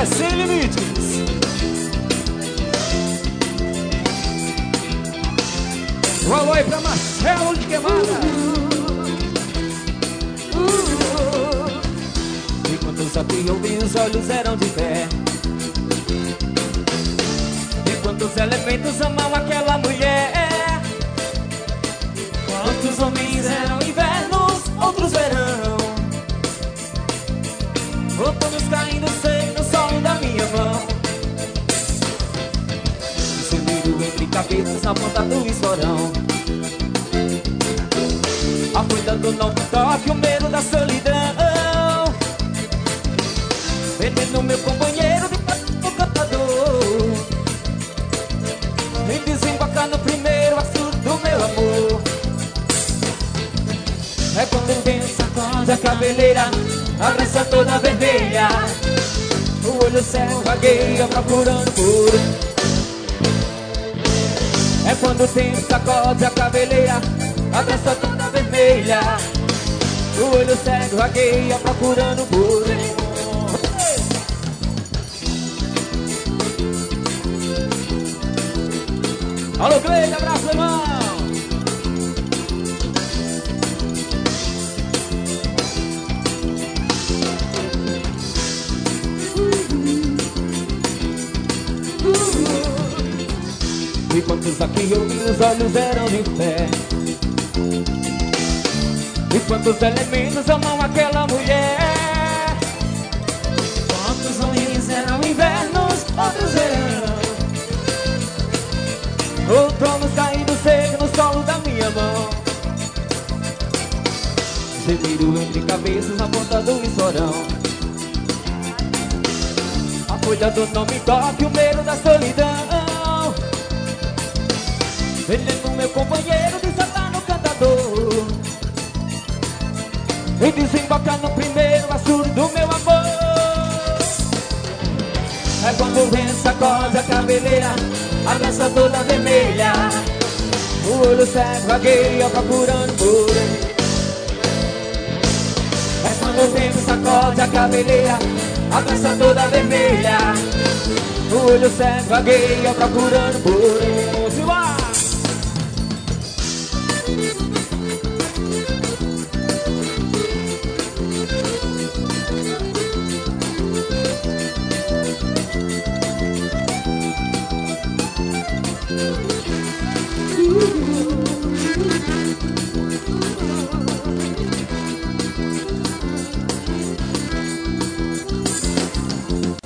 é Sem Limites. Um alô aí pra Marcelo de Queimada. Enquanto só que eu vi, os olhos eram de fé. Enquanto os elementos amam aquela mulher. Quantos homens eram invernos, outros verão. Outonos caindo seco no sol da minha mão. Sumido entre cabeças na ponta do esporão. A folha do não toque, o medo da solidão. Vendendo meu companheiro de no cantador. Vem desembarcar no primeiro assunto do meu amor. É quando vem sacode a cabeleira, a graça toda vermelha. O olho cego vagueia procurando por. É quando tem sacode a cabeleira, a graça toda vermelha. O olho cego vagueia procurando por. Alô, Cleide, abraço, irmão. E quantos aqui eu vi, os olhos eram de fé. E quantos elementos amam aquela mulher. Quantos homens eram invernos, outros verão. Outonos caindo seco no solo da minha mão. Gemeiro entre cabeças na ponta do esporão. A folha do não me toque, o medo da solidão. Vendendo meu companheiro de saltar no cantador. E desembocar no primeiro assunto do meu amor. É quando vem sacode a cabeleira, a graça toda vermelha. O olho cego vagueia procurando por ele. É quando vem sacode a cabeleira, a graça toda vermelha. O olho cego vagueia procurando por ele.